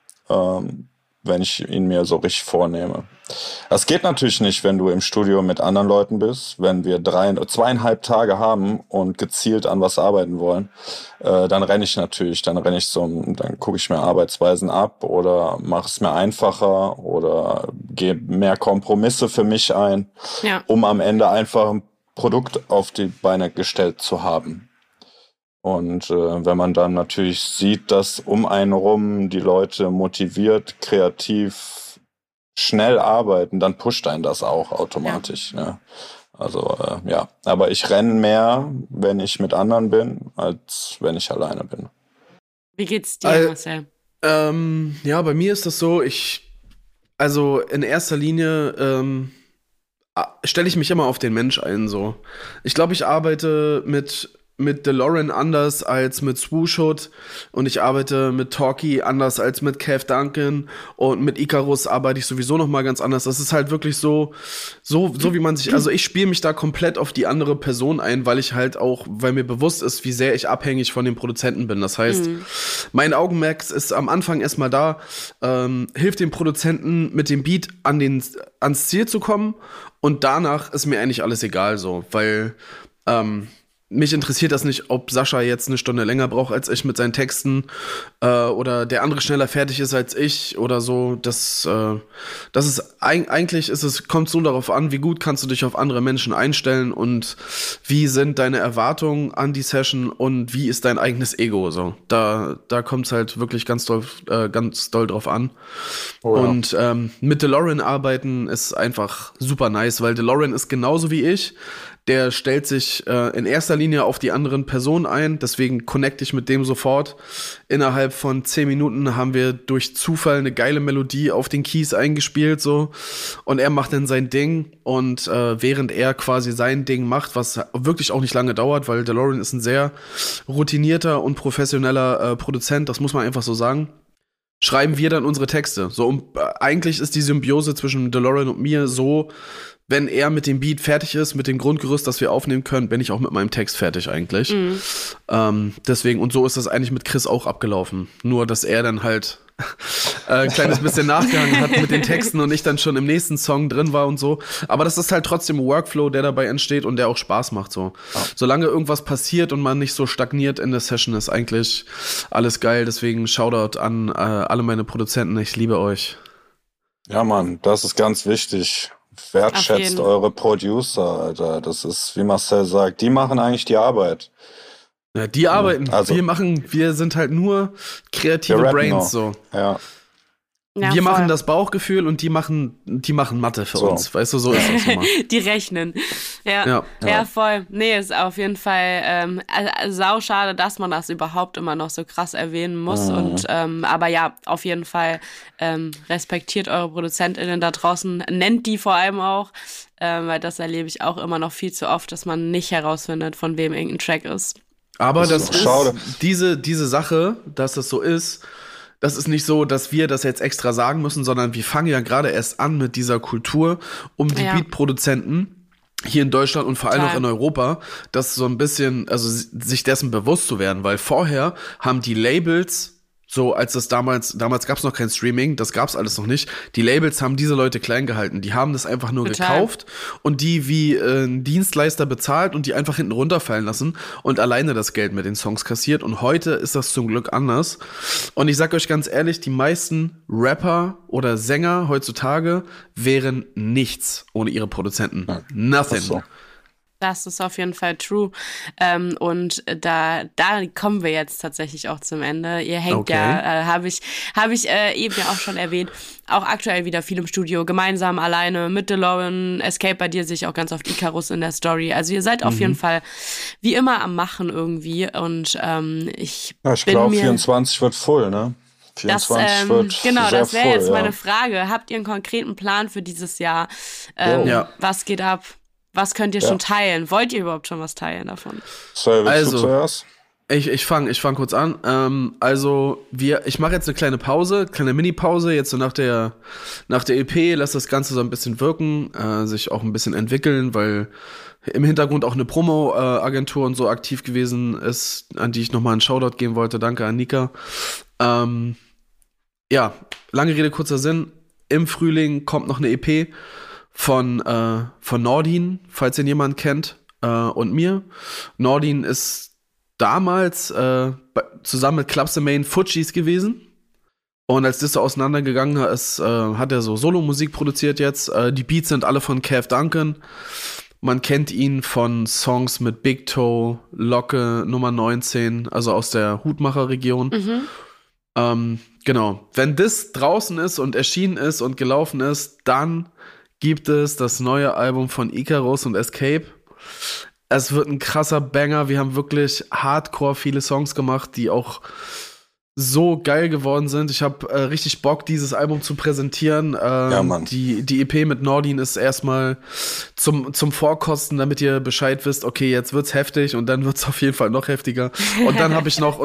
wenn ich ihn mir so richtig vornehme. Das geht natürlich nicht, wenn du im Studio mit anderen Leuten bist. Wenn wir 2,5 Tage haben und gezielt an was arbeiten wollen, dann renne ich natürlich. Dann gucke ich mir Arbeitsweisen ab oder mache es mir einfacher oder gehe mehr Kompromisse für mich ein, um am Ende einfach ein Produkt auf die Beine gestellt zu haben. Und wenn man dann natürlich sieht, dass um einen rum die Leute motiviert, kreativ, schnell arbeiten, dann pusht einen das auch automatisch. Ja. Ne? Also aber ich renne mehr, wenn ich mit anderen bin, als wenn ich alleine bin. Wie geht's dir, Marcel? Ja, bei mir ist das so, also in erster Linie stelle ich mich immer auf den Mensch ein. So. Ich glaube, ich arbeite mit DeLorean anders als mit Swooshoot und ich arbeite mit Talkie anders als mit Kev Duncan und mit Icarus arbeite ich sowieso noch mal ganz anders. Das ist halt wirklich so wie man sich, also ich spiele mich da komplett auf die andere Person ein, weil mir bewusst ist, wie sehr ich abhängig von dem Produzenten bin. Das heißt, mein Augenmerk ist am Anfang erstmal da, hilft dem Produzenten mit dem Beat ans Ziel zu kommen und danach ist mir eigentlich alles egal so, weil mich interessiert das nicht, ob Sascha jetzt eine Stunde länger braucht als ich mit seinen Texten oder der andere schneller fertig ist als ich oder so. Kommt es nur darauf an, wie gut kannst du dich auf andere Menschen einstellen und wie sind deine Erwartungen an die Session und wie ist dein eigenes Ego. So. Da kommt es halt wirklich ganz doll drauf an. Oh, ja. Und mit DeLorean arbeiten ist einfach super nice, weil DeLorean ist genauso wie ich. Der stellt sich in erster Linie auf die anderen Personen ein, deswegen connecte ich mit dem sofort. Innerhalb von 10 Minuten haben wir durch Zufall eine geile Melodie auf den Keys eingespielt, so. Und er macht dann sein Ding und während er quasi sein Ding macht, was wirklich auch nicht lange dauert, weil DeLorean ist ein sehr routinierter und professioneller Produzent, das muss man einfach so sagen, schreiben wir dann unsere Texte. So, eigentlich ist die Symbiose zwischen DeLorean und mir so, wenn er mit dem Beat fertig ist, mit dem Grundgerüst, das wir aufnehmen können, bin ich auch mit meinem Text fertig eigentlich. Deswegen, und so ist das eigentlich mit Chris auch abgelaufen. Nur, dass er dann halt ein kleines bisschen nachgehangen hat mit den Texten und ich dann schon im nächsten Song drin war und so. Aber das ist halt trotzdem ein Workflow, der dabei entsteht und der auch Spaß macht. So. Ja. Solange irgendwas passiert und man nicht so stagniert in der Session, ist eigentlich alles geil. Deswegen Shoutout an alle meine Produzenten. Ich liebe euch. Ja, Mann, das ist ganz wichtig. Wertschätzt eure Producer, Alter. Das ist, wie Marcel sagt, die machen eigentlich die Arbeit. Ja, die arbeiten. Also, wir sind halt nur kreative Brains, so. Ja. Ja, wir machen das Bauchgefühl und die machen Mathe für uns. Weißt du, so ist das immer. Die rechnen. Ja, voll. Nee, ist auf jeden Fall sauschade, dass man das überhaupt immer noch so krass erwähnen muss. Und aber ja, auf jeden Fall respektiert eure ProduzentInnen da draußen, nennt die vor allem auch, weil das erlebe ich auch immer noch viel zu oft, dass man nicht herausfindet, von wem irgendein Track ist. Aber das ist diese Sache, dass das so ist. Das ist nicht so, dass wir das jetzt extra sagen müssen, sondern wir fangen ja gerade erst an mit dieser Kultur die Beat-Produzenten hier in Deutschland und vor allem auch in Europa, das so ein bisschen, also sich dessen bewusst zu werden, weil vorher haben die Labels So, als das damals gab es noch kein Streaming, das gab's alles noch nicht. Die Labels haben diese Leute klein gehalten. Die haben das einfach nur gekauft und die wie ein Dienstleister bezahlt und die einfach hinten runterfallen lassen und alleine das Geld mit den Songs kassiert. Und heute ist das zum Glück anders. Und ich sag euch ganz ehrlich, die meisten Rapper oder Sänger heutzutage wären nichts ohne ihre Produzenten. Nothing. So. Das ist auf jeden Fall true. Und da kommen wir jetzt tatsächlich auch zum Ende. Ihr hängt habe ich eben ja auch schon erwähnt, auch aktuell wieder viel im Studio, gemeinsam, alleine, mit DeLorean, Escape, bei dir sehe ich auch ganz oft Icarus in der Story. Also ihr seid auf jeden Fall wie immer am Machen irgendwie. Und ich glaube, 24 wird voll, ne? 24 wird genau, sehr das wäre jetzt voll, meine Frage. Habt ihr einen konkreten Plan für dieses Jahr? Was geht ab? Was könnt ihr schon teilen? Wollt ihr überhaupt schon was teilen davon? Willst du zuerst? Ich fang kurz an. Ich mache jetzt eine kleine Pause, kleine Mini-Pause, jetzt so nach der EP, lass das Ganze so ein bisschen wirken, sich auch ein bisschen entwickeln, weil im Hintergrund auch eine Promo-Agentur und so aktiv gewesen ist, an die ich nochmal einen Shoutout geben wollte. Danke an Nika. Lange Rede, kurzer Sinn. Im Frühling kommt noch eine EP von Nordin, falls ihn jemand kennt, und mir. Nordin ist damals zusammen mit Clubs Main Fujis gewesen. Und als das so auseinandergegangen ist, hat er so Solo-Musik produziert jetzt. Die Beats sind alle von Kev Duncan. Man kennt ihn von Songs mit Big Toe, Locke, Nummer 19, also aus der Hutmacher-Region. Genau. Wenn das draußen ist und erschienen ist und gelaufen ist, dann gibt es das neue Album von Icarus und Escape. Es wird ein krasser Banger. Wir haben wirklich hardcore viele Songs gemacht, die auch so geil geworden sind. Ich habe richtig Bock, dieses Album zu präsentieren. Mann. Die EP mit Nordin ist erstmal zum Vorkosten, damit ihr Bescheid wisst, okay, jetzt wird's heftig und dann wird's auf jeden Fall noch heftiger. Und dann habe ich noch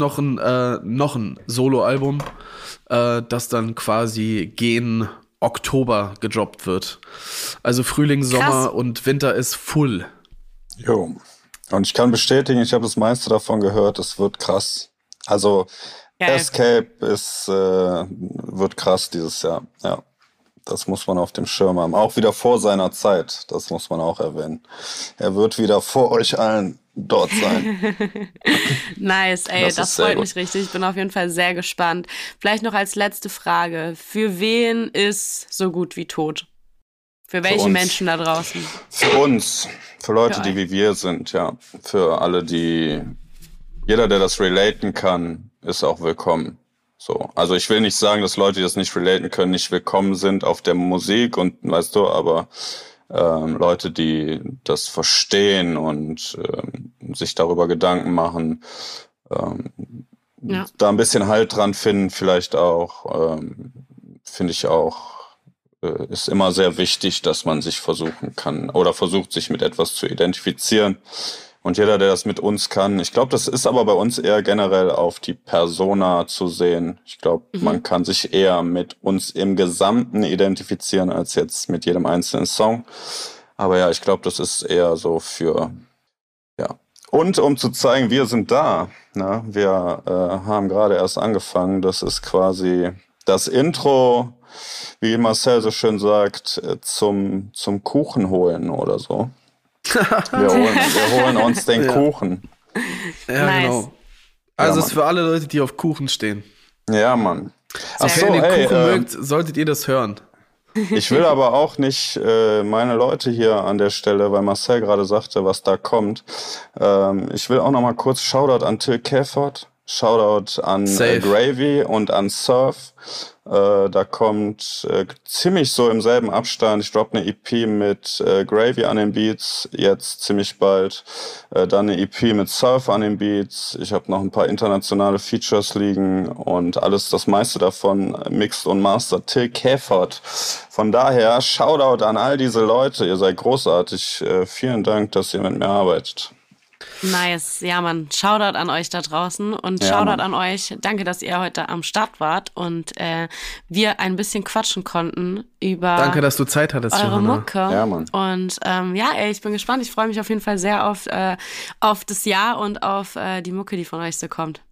ein Solo-Album, das dann quasi gen Oktober gedroppt wird. Also Frühling, Sommer und Winter ist full. Jo. Und ich kann bestätigen, ich habe das meiste davon gehört, es wird krass. Also geil. Escape wird krass dieses Jahr. Ja, das muss man auf dem Schirm haben. Auch wieder vor seiner Zeit, das muss man auch erwähnen. Er wird wieder vor euch allen dort sein. Nice, ey, das freut mich richtig. Ich bin auf jeden Fall sehr gespannt. Vielleicht noch als letzte Frage. Für wen ist so gut wie tot? Für welche Menschen da draußen? Für uns. Für Leute, die wie wir sind, ja. Für alle, jeder, der das relaten kann, ist auch willkommen. So. Also ich will nicht sagen, dass Leute, die das nicht relaten können, nicht willkommen sind auf der Musik und weißt du, aber Leute, die das verstehen und sich darüber Gedanken machen, da ein bisschen Halt dran finden, vielleicht auch, finde ich auch, ist immer sehr wichtig, dass man sich versuchen kann oder versucht, sich mit etwas zu identifizieren. Und jeder, der das mit uns kann, ich glaube, das ist aber bei uns eher generell auf die Persona zu sehen. Ich glaube, man kann sich eher mit uns im Gesamten identifizieren, als jetzt mit jedem einzelnen Song. Aber ja, ich glaube, das ist eher so Und um zu zeigen, wir sind da. Ne? Wir haben gerade erst angefangen. Das ist quasi das Intro, wie Marcel so schön sagt, zum Kuchen holen oder so. Wir holen uns den Kuchen. Ja, nice. Genau. Also ist für alle Leute, die auf Kuchen stehen. Ja, Mann. Achso, wenn ihr den Kuchen mögt, solltet ihr das hören. Ich will aber auch nicht meine Leute hier an der Stelle, weil Marcel gerade sagte, was da kommt. Ich will auch noch mal kurz Shoutout an Till Cafford, Shoutout an Gravy und an Surf. Da kommt ziemlich so im selben Abstand. Ich droppe eine EP mit Gravy an den Beats, jetzt ziemlich bald. Dann eine EP mit Surf an den Beats. Ich habe noch ein paar internationale Features liegen und das meiste davon mixed und mastered Till Cafford. Von daher, Shoutout an all diese Leute. Ihr seid großartig. Vielen Dank, dass ihr mit mir arbeitet. Nice, ja Mann, Shoutout an euch da draußen und Shoutout an euch. Danke, dass ihr heute am Start wart und wir ein bisschen quatschen konnten über Danke, dass du Zeit hattest, eure Johanna. Mucke. Ja, Mann. Und ich bin gespannt. Ich freue mich auf jeden Fall sehr auf das Jahr und auf die Mucke, die von euch so kommt.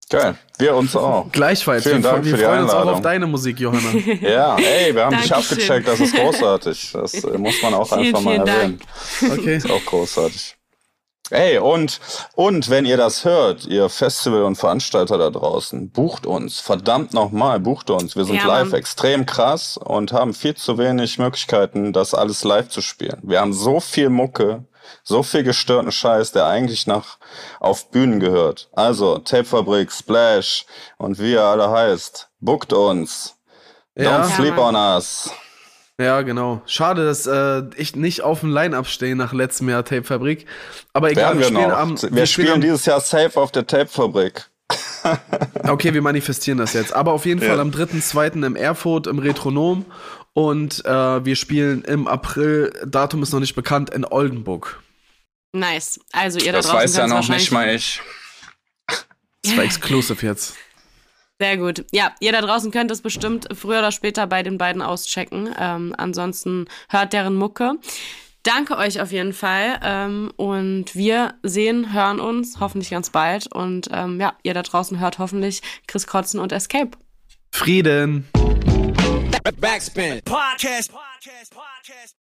Geil. Wir uns auch. Gleichfalls. Vielen Dank wir für die freuen uns auch Einladung. auf deine Musik, Johanna. Ja, ey, wir haben dich Dankeschön. abgecheckt, das ist großartig. Das muss man auch einfach mal Vielen erwähnen. Okay. Ist auch großartig. Ey, und wenn ihr das hört, ihr Festival- und Veranstalter da draußen, bucht uns. Verdammt nochmal, bucht uns. Wir sind Ja, live Mann. extrem krass und haben viel zu wenig Möglichkeiten, das alles live zu spielen. Wir haben so viel Mucke, so viel gestörten Scheiß, der eigentlich auf Bühnen gehört. Also, Tapefabrik, Splash und wie ihr alle heißt, bucht uns. Ja. Don't sleep Mann. on us. Ja, genau. Schade, dass ich nicht auf dem Line-Up stehe nach letztem Jahr Tapefabrik. Aber egal, Werden wir noch. Wir spielen dieses Jahr safe auf der Tapefabrik. Okay, wir manifestieren das jetzt. Aber auf jeden Fall am 3.2. im Erfurt im Retronom. Und wir spielen im April, Datum ist noch nicht bekannt, in Oldenburg. Nice. Also ihr da Das draußen weiß ja könnt's noch wahrscheinlich- nicht mal ich. Das war exclusive jetzt. Sehr gut. Ja, ihr da draußen könnt es bestimmt früher oder später bei den beiden auschecken. Ansonsten hört deren Mucke. Danke euch auf jeden Fall. Und wir hören uns hoffentlich ganz bald. Und ja, ihr da draußen hört hoffentlich Chris Kotzen und Escape. Frieden. Backspin. Podcast.